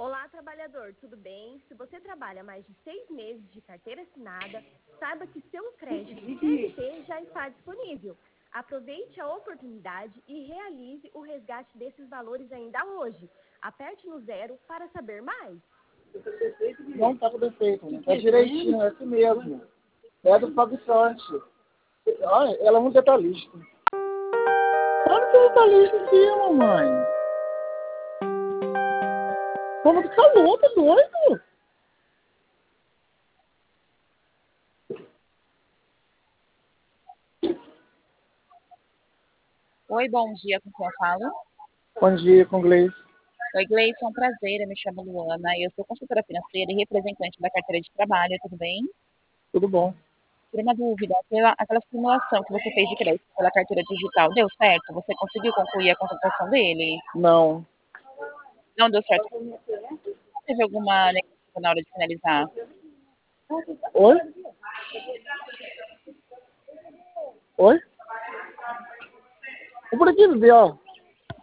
Olá, trabalhador, tudo bem? Se você trabalha mais de 6 meses de carteira assinada, saiba que seu crédito CLT já está disponível. Aproveite a oportunidade e realize o resgate desses valores ainda hoje. Aperte no 0 para saber mais. Não tá com defeito, né? Tá direitinho, é assim mesmo. É do fabricante. Olha, ela é muito detalhista. Olha que detalhista aqui, mamãe. Como que calor, tá doido? Oi, bom dia, com quem eu falo? Bom dia, com Gleice. Oi, Gleison, é um prazer, eu me chamo Luana, eu sou consultora financeira e representante da carteira de trabalho, tudo bem? Tudo bom? Por uma dúvida, aquela simulação que você fez de crédito pela carteira digital, deu certo? Você conseguiu concluir a contratação dele? Não. Não deu certo? Teve alguma negativa na hora de finalizar? Oi? Oi? Por aqui, Bia.